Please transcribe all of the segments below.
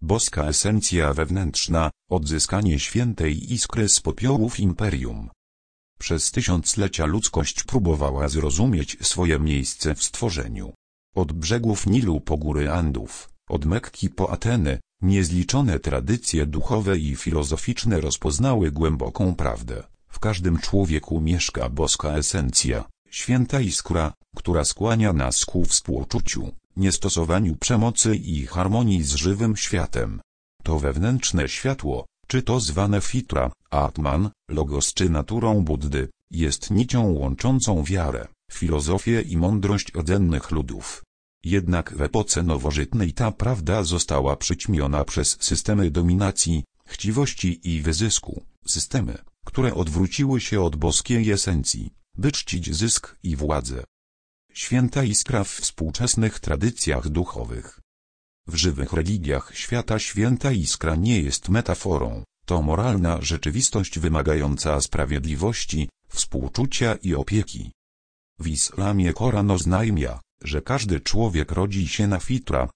boska esencja wewnętrzna, odzyskanie świętej iskry z popiołów imperium. Przez tysiąclecia ludzkość próbowała zrozumieć swoje miejsce w stworzeniu. Od brzegów Nilu po góry Andów, od Mekki po Ateny, niezliczone tradycje duchowe i filozoficzne rozpoznały głęboką prawdę. W każdym człowieku mieszka boska esencja, święta iskra, która skłania nas ku współczuciu, niestosowaniu przemocy i harmonii z żywym światem. To wewnętrzne światło, czy to zwane fitra, atman, logos czy naturą Buddy, jest nicią łączącą wiarę, filozofię i mądrość rdzennych ludów. Jednak w epoce nowożytnej ta prawda została przyćmiona przez systemy dominacji, chciwości i wyzysku, systemy, które odwróciły się od boskiej esencji, by czcić zysk i władzę. Święta iskra w współczesnych tradycjach duchowych. W żywych religiach świata święta iskra nie jest metaforą, to moralna rzeczywistość wymagająca sprawiedliwości, współczucia i opieki. W islamie Koran oznajmia, że każdy człowiek rodzi się na fitra,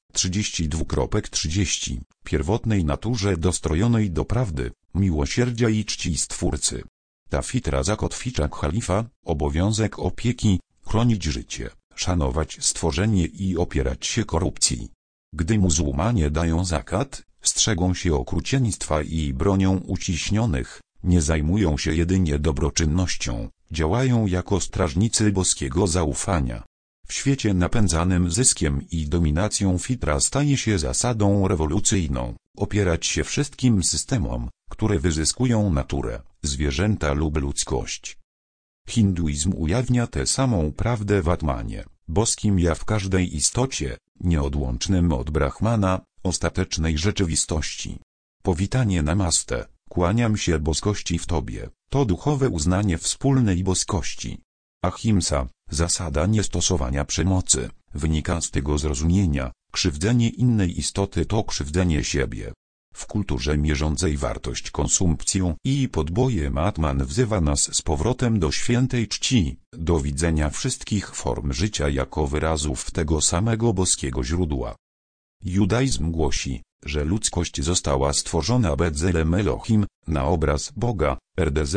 32:30, pierwotnej naturze dostrojonej do prawdy, miłosierdzia i czci Stwórcy. Ta fitra zakotwicza khalifa, obowiązek opieki, chronić życie, szanować stworzenie i opierać się korupcji. Gdy muzułmanie dają zakat, strzegą się okrucieństwa i bronią uciśnionych, nie zajmują się jedynie dobroczynnością, działają jako strażnicy boskiego zaufania. W świecie napędzanym zyskiem i dominacją fitra staje się zasadą rewolucyjną, opierać się wszystkim systemom, które wyzyskują naturę, zwierzęta lub ludzkość. Hinduizm ujawnia tę samą prawdę w Atmanie, boskim ja w każdej istocie, nieodłącznym od Brahmana, ostatecznej rzeczywistości. Powitanie namaste, kłaniam się boskości w Tobie, to duchowe uznanie wspólnej boskości. Ahimsa, zasada niestosowania przemocy, wynika z tego zrozumienia, krzywdzenie innej istoty to krzywdzenie siebie. W kulturze mierzącej wartość konsumpcją i podbojem Atman wzywa nas z powrotem do świętej czci, do widzenia wszystkich form życia jako wyrazów tego samego boskiego źródła. Judaizm głosi, że ludzkość została stworzona Betzelem Elohim, na obraz Boga, RDZ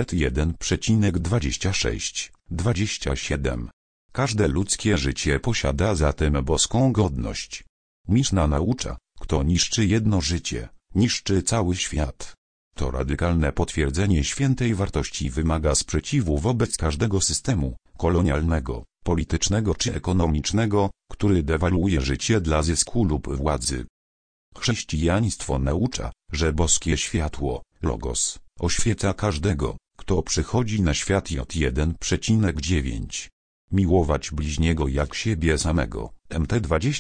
1,26-27. Każde ludzkie życie posiada zatem boską godność. Miszna naucza, kto niszczy jedno życie, niszczy cały świat. To radykalne potwierdzenie świętej wartości wymaga sprzeciwu wobec każdego systemu, kolonialnego, politycznego czy ekonomicznego, który dewaluuje życie dla zysku lub władzy. Chrześcijaństwo naucza, że boskie światło, logos, oświeca każdego, kto przychodzi na świat J1,9. Miłować bliźniego jak siebie samego, MT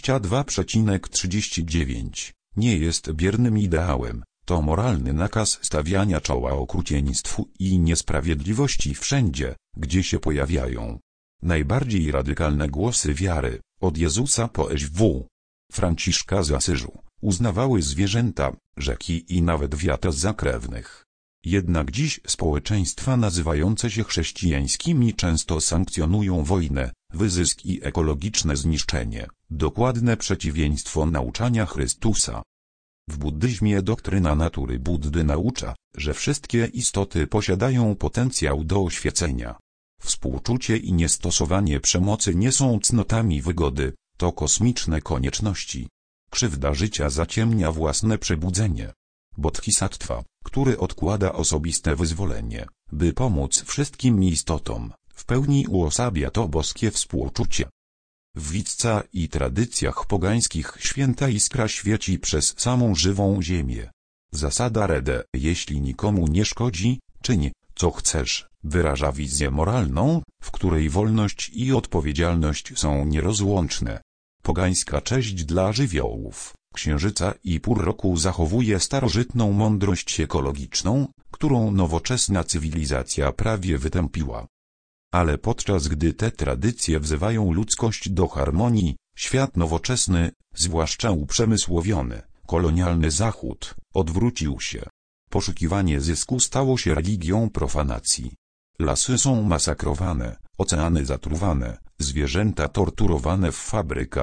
22,39, nie jest biernym ideałem, to moralny nakaz stawiania czoła okrucieństwu i niesprawiedliwości wszędzie, gdzie się pojawiają. Najbardziej radykalne głosy wiary, od Jezusa po SW. Franciszka z Asyżu, uznawały zwierzęta, rzeki i nawet wiatr za krewnych. Jednak dziś społeczeństwa nazywające się chrześcijańskimi często sankcjonują wojnę, wyzysk i ekologiczne zniszczenie, dokładne przeciwieństwo nauczania Chrystusa. W buddyzmie doktryna natury Buddy naucza, że wszystkie istoty posiadają potencjał do oświecenia. Współczucie i niestosowanie przemocy nie są cnotami wygody, to kosmiczne konieczności. Krzywda życia zaciemnia własne przebudzenie. Bodhisattva, który odkłada osobiste wyzwolenie, by pomóc wszystkim istotom, w pełni uosabia to boskie współczucie. W Wicca i tradycjach pogańskich święta iskra świeci przez samą żywą ziemię. Zasada Rede, jeśli nikomu nie szkodzi, czyń, co chcesz, wyraża wizję moralną, w której wolność i odpowiedzialność są nierozłączne. Pogańska cześć dla żywiołów, księżyca i pór roku zachowuje starożytną mądrość ekologiczną, którą nowoczesna cywilizacja prawie wytępiła. Ale podczas gdy te tradycje wzywają ludzkość do harmonii, świat nowoczesny, zwłaszcza uprzemysłowiony, kolonialny Zachód, odwrócił się. Poszukiwanie zysku stało się religią profanacji. Lasy są masakrowane, oceany zatruwane, zwierzęta torturowane w fabrykach,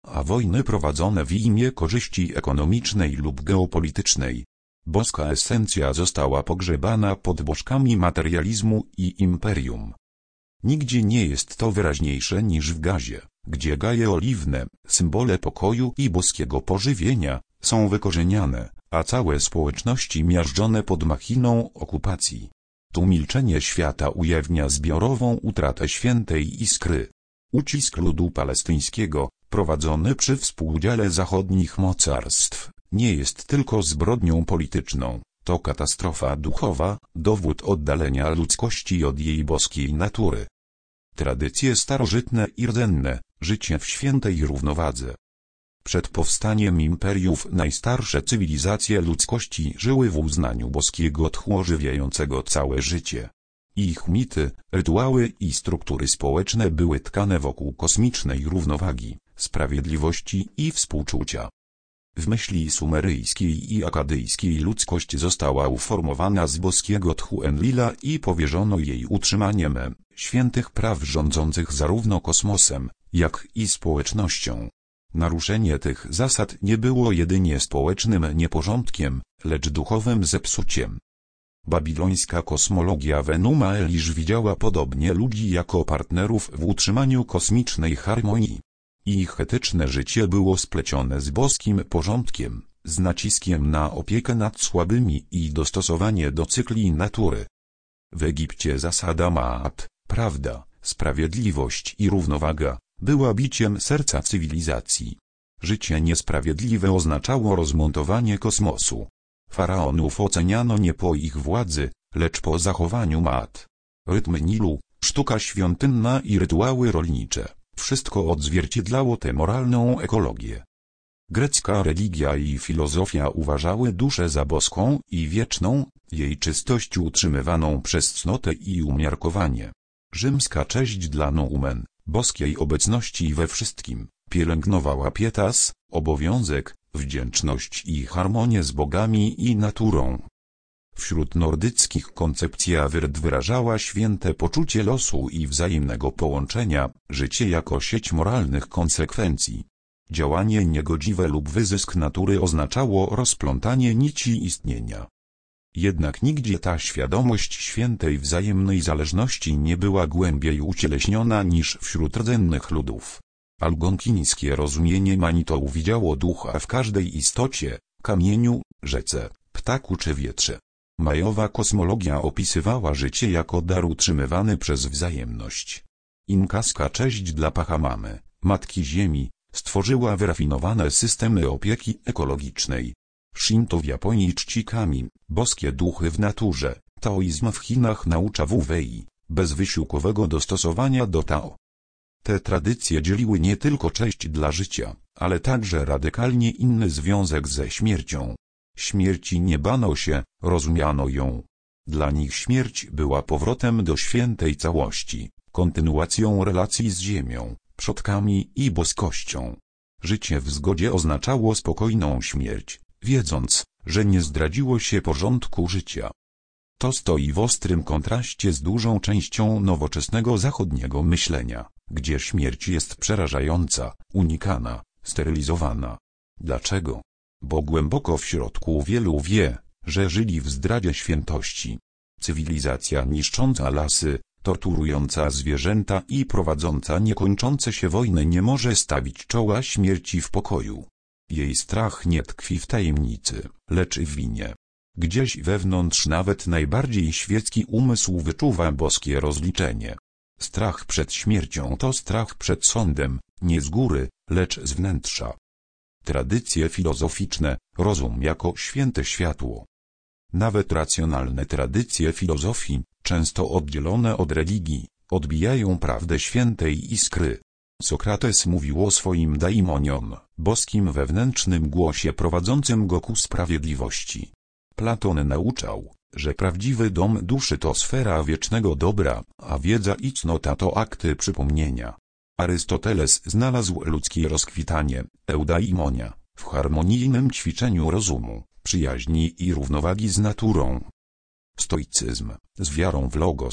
a wojny prowadzone w imię korzyści ekonomicznej lub geopolitycznej. Boska esencja została pogrzebana pod bożkami materializmu i imperium. Nigdzie nie jest to wyraźniejsze niż w gazie, gdzie gaje oliwne, symbole pokoju i boskiego pożywienia, są wykorzeniane, a całe społeczności miażdżone pod machiną okupacji. Tu milczenie świata ujawnia zbiorową utratę świętej iskry. Ucisk ludu palestyńskiego, prowadzony przy współudziale zachodnich mocarstw, nie jest tylko zbrodnią polityczną, to katastrofa duchowa, dowód oddalenia ludzkości od jej boskiej natury. Tradycje starożytne i rdzenne, życie w świętej równowadze. Przed powstaniem imperiów najstarsze cywilizacje ludzkości żyły w uznaniu boskiego tchu ożywiającego całe życie. Ich mity, rytuały i struktury społeczne były tkane wokół kosmicznej równowagi, sprawiedliwości i współczucia. W myśli sumeryjskiej i akadyjskiej ludzkość została uformowana z boskiego tchu Enlila i powierzono jej utrzymanie świętych praw rządzących zarówno kosmosem, jak i społecznością. Naruszenie tych zasad nie było jedynie społecznym nieporządkiem, lecz duchowym zepsuciem. Babilońska kosmologia w Enuma Elish widziała podobnie ludzi jako partnerów w utrzymaniu kosmicznej harmonii. Ich etyczne życie było splecione z boskim porządkiem, z naciskiem na opiekę nad słabymi i dostosowanie do cykli natury. W Egipcie zasada Maat, prawda, sprawiedliwość i równowaga, była biciem serca cywilizacji. Życie niesprawiedliwe oznaczało rozmontowanie kosmosu. Faraonów oceniano nie po ich władzy, lecz po zachowaniu Maat. Rytm Nilu, sztuka świątynna i rytuały rolnicze, wszystko odzwierciedlało tę moralną ekologię. Grecka religia i filozofia uważały duszę za boską i wieczną, jej czystość utrzymywaną przez cnotę i umiarkowanie. Rzymska cześć dla noumen, boskiej obecności we wszystkim, pielęgnowała pietas, obowiązek, wdzięczność i harmonię z bogami i naturą. Wśród nordyckich koncepcja Wyrd wyrażała święte poczucie losu i wzajemnego połączenia, życie jako sieć moralnych konsekwencji. Działanie niegodziwe lub wyzysk natury oznaczało rozplątanie nici istnienia. Jednak nigdzie ta świadomość świętej wzajemnej zależności nie była głębiej ucieleśniona niż wśród rdzennych ludów. Algonkińskie rozumienie Manitoł widziało ducha w każdej istocie, kamieniu, rzece, ptaku czy wietrze. Majowa kosmologia opisywała życie jako dar utrzymywany przez wzajemność. Inkaska cześć dla Pachamamy, Matki Ziemi, stworzyła wyrafinowane systemy opieki ekologicznej. Shinto w Japonii czci kami, boskie duchy w naturze, taoizm w Chinach naucza Wu-Wei, bezwysiłkowego dostosowania do Tao. Te tradycje dzieliły nie tylko cześć dla życia, ale także radykalnie inny związek ze śmiercią. Śmierci nie bano się, rozumiano ją. Dla nich śmierć była powrotem do świętej całości, kontynuacją relacji z ziemią, przodkami i boskością. Życie w zgodzie oznaczało spokojną śmierć, wiedząc, że nie zdradziło się porządku życia. To stoi w ostrym kontraście z dużą częścią nowoczesnego zachodniego myślenia, gdzie śmierć jest przerażająca, unikana, sterylizowana. Dlaczego? Bo głęboko w środku wielu wie, że żyli w zdradzie świętości. Cywilizacja niszcząca lasy, torturująca zwierzęta i prowadząca niekończące się wojny nie może stawić czoła śmierci w pokoju. Jej strach nie tkwi w tajemnicy, lecz w winie. Gdzieś wewnątrz nawet najbardziej świecki umysł wyczuwa boskie rozliczenie. Strach przed śmiercią to strach przed sądem, nie z góry, lecz z wnętrza. Tradycje filozoficzne, rozum jako święte światło. Nawet racjonalne tradycje filozofii, często oddzielone od religii, odbijają prawdę świętej iskry. Sokrates mówił o swoim daimonion, boskim wewnętrznym głosie prowadzącym go ku sprawiedliwości. Platon nauczał, że prawdziwy dom duszy to sfera wiecznego dobra, a wiedza i cnota to akty przypomnienia. Arystoteles znalazł ludzkie rozkwitanie, eudaimonia, w harmonijnym ćwiczeniu rozumu, przyjaźni i równowagi z naturą. Stoicyzm, z wiarą w logos,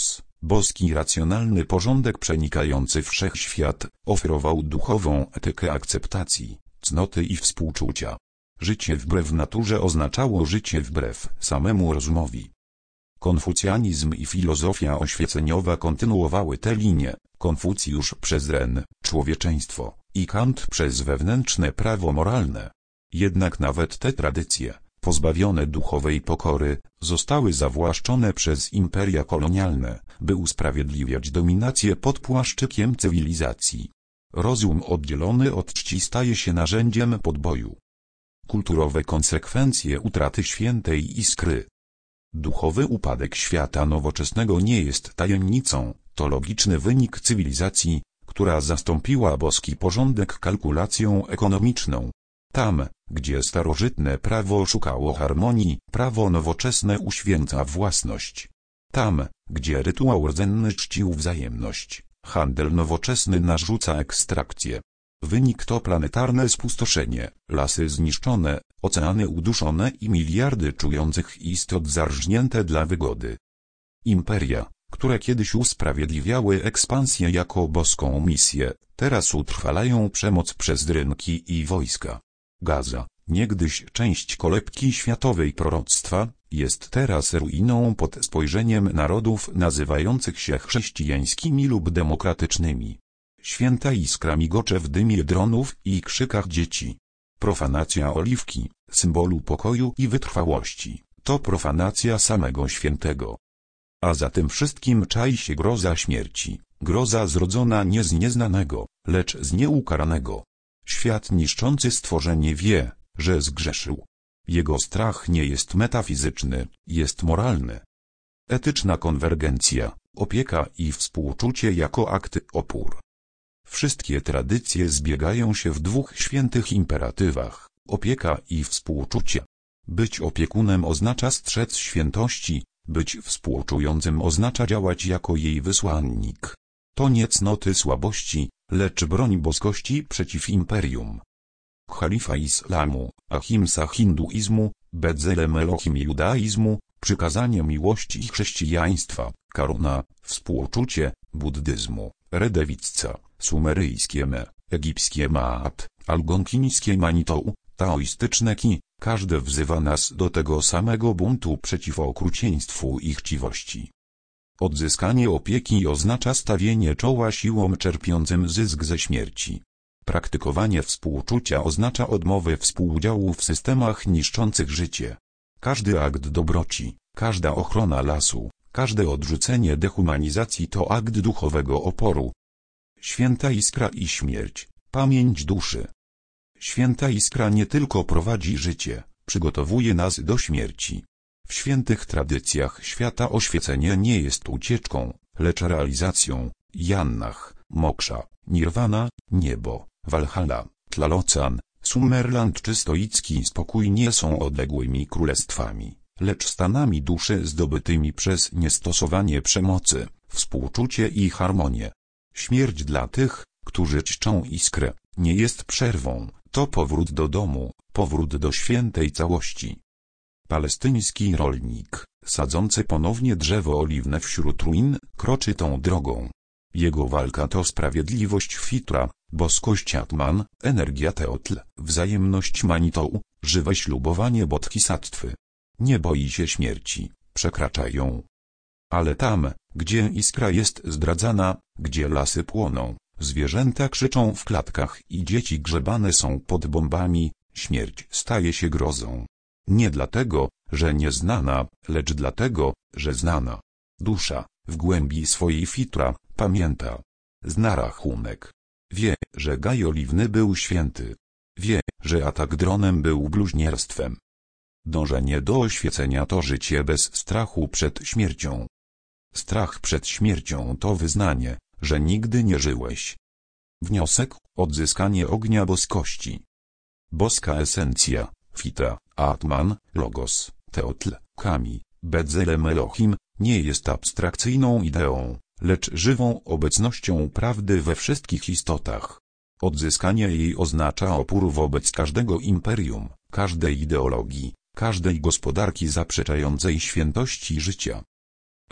Boski racjonalny porządek przenikający wszechświat oferował duchową etykę akceptacji, cnoty i współczucia. Życie wbrew naturze oznaczało życie wbrew samemu rozumowi. Konfucjanizm i filozofia oświeceniowa kontynuowały tę linię, Konfucjusz przez Ren, człowieczeństwo, i Kant przez wewnętrzne prawo moralne. Jednak nawet te tradycje, pozbawione duchowej pokory, zostały zawłaszczone przez imperia kolonialne, by usprawiedliwiać dominację pod płaszczykiem cywilizacji. Rozum oddzielony od czci staje się narzędziem podboju. Kulturowe konsekwencje utraty świętej iskry. Duchowy upadek świata nowoczesnego nie jest tajemnicą, to logiczny wynik cywilizacji, która zastąpiła boski porządek kalkulacją ekonomiczną. Tam, gdzie starożytne prawo szukało harmonii, prawo nowoczesne uświęca własność. Tam, gdzie rytuał rdzenny czcił wzajemność, handel nowoczesny narzuca ekstrakcję. Wynik to planetarne spustoszenie, lasy zniszczone, oceany uduszone i miliardy czujących istot zarżnięte dla wygody. Imperia, które kiedyś usprawiedliwiały ekspansję jako boską misję, teraz utrwalają przemoc przez rynki i wojska. Gaza, niegdyś część kolebki światowej proroctwa, jest teraz ruiną pod spojrzeniem narodów nazywających się chrześcijańskimi lub demokratycznymi. Święta iskra migocze w dymie dronów i krzykach dzieci. Profanacja oliwki, symbolu pokoju i wytrwałości, to profanacja samego świętego. A za tym wszystkim czai się groza śmierci, groza zrodzona nie z nieznanego, lecz z nieukaranego. Świat niszczący stworzenie wie, że zgrzeszył. Jego strach nie jest metafizyczny, jest moralny. Etyczna konwergencja, opieka i współczucie jako akty opór. Wszystkie tradycje zbiegają się w dwóch świętych imperatywach, opieka i współczucie. Być opiekunem oznacza strzec świętości, być współczującym oznacza działać jako jej wysłannik. To nie cnoty słabości, lecz broń boskości przeciw imperium. Khalifa islamu, ahimsa hinduizmu, Bedzelem Elohim judaizmu, przykazanie miłości chrześcijaństwa, karuna, współczucie, buddyzmu, redewicca, sumeryjskie me, egipskie maat, algonkińskie manitou, taoistyczne ki, każde wzywa nas do tego samego buntu przeciw okrucieństwu i chciwości. Odzyskanie opieki oznacza stawienie czoła siłom czerpiącym zysk ze śmierci. Praktykowanie współczucia oznacza odmowę współudziału w systemach niszczących życie. Każdy akt dobroci, każda ochrona lasu, każde odrzucenie dehumanizacji to akt duchowego oporu. Święta iskra i śmierć, pamięć duszy. Święta iskra nie tylko prowadzi życie, przygotowuje nas do śmierci. W świętych tradycjach świata oświecenie nie jest ucieczką, lecz realizacją. Jannach, moksza, nirwana, niebo, Walhalla, Tlalocan, Sumerland czy stoicki spokój nie są odległymi królestwami, lecz stanami duszy zdobytymi przez niestosowanie przemocy, współczucie i harmonię. Śmierć dla tych, którzy czczą iskrę, nie jest przerwą, to powrót do domu, powrót do świętej całości. Palestyński rolnik, sadzący ponownie drzewo oliwne wśród ruin, kroczy tą drogą. Jego walka to sprawiedliwość fitra, boskość atman, energia teotl, wzajemność manitou, żywe ślubowanie bodhisattwy. Nie boi się śmierci, przekracza ją. Ale tam, gdzie iskra jest zdradzana, gdzie lasy płoną, zwierzęta krzyczą w klatkach i dzieci grzebane są pod bombami, śmierć staje się grozą. Nie dlatego, że nieznana, lecz dlatego, że znana. Dusza, w głębi swojej fitra, pamięta. Zna rachunek. Wie, że gaj oliwny był święty. Wie, że atak dronem był bluźnierstwem. Dążenie do oświecenia to życie bez strachu przed śmiercią. Strach przed śmiercią to wyznanie, że nigdy nie żyłeś. Wniosek: odzyskanie ognia boskości. Boska esencja, fita, atman, logos, teotl, kami, Bedzelem Elohim, nie jest abstrakcyjną ideą, lecz żywą obecnością prawdy we wszystkich istotach. Odzyskanie jej oznacza opór wobec każdego imperium, każdej ideologii, każdej gospodarki zaprzeczającej świętości życia.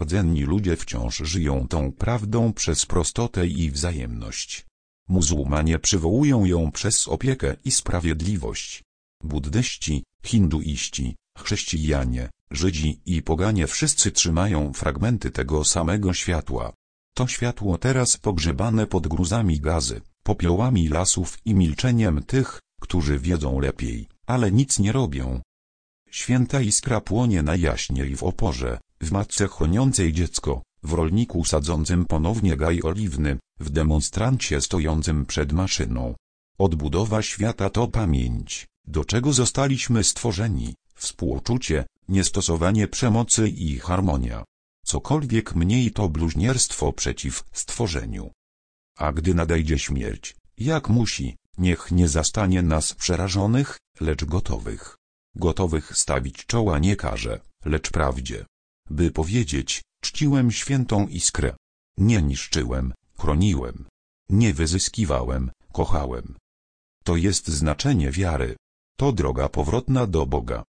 Rdzenni ludzie wciąż żyją tą prawdą przez prostotę i wzajemność. Muzułmanie przywołują ją przez opiekę i sprawiedliwość. Buddyści, hinduiści, chrześcijanie, Żydzi i poganie wszyscy trzymają fragmenty tego samego światła. To światło teraz pogrzebane pod gruzami gazy, popiołami lasów i milczeniem tych, którzy wiedzą lepiej, ale nic nie robią. Święta iskra płonie najjaśniej w oporze, w matce chroniącej dziecko, w rolniku sadzącym ponownie gaj oliwny, w demonstrancie stojącym przed maszyną. Odbudowa świata to pamięć, do czego zostaliśmy stworzeni, współczucie, niestosowanie przemocy i harmonia. Cokolwiek mniej to bluźnierstwo przeciw stworzeniu. A gdy nadejdzie śmierć, jak musi, niech nie zastanie nas przerażonych, lecz gotowych. Gotowych stawić czoła nie karze, lecz prawdzie. By powiedzieć, czciłem świętą iskrę. Nie niszczyłem, chroniłem. Nie wyzyskiwałem, kochałem. To jest znaczenie wiary. To droga powrotna do Boga.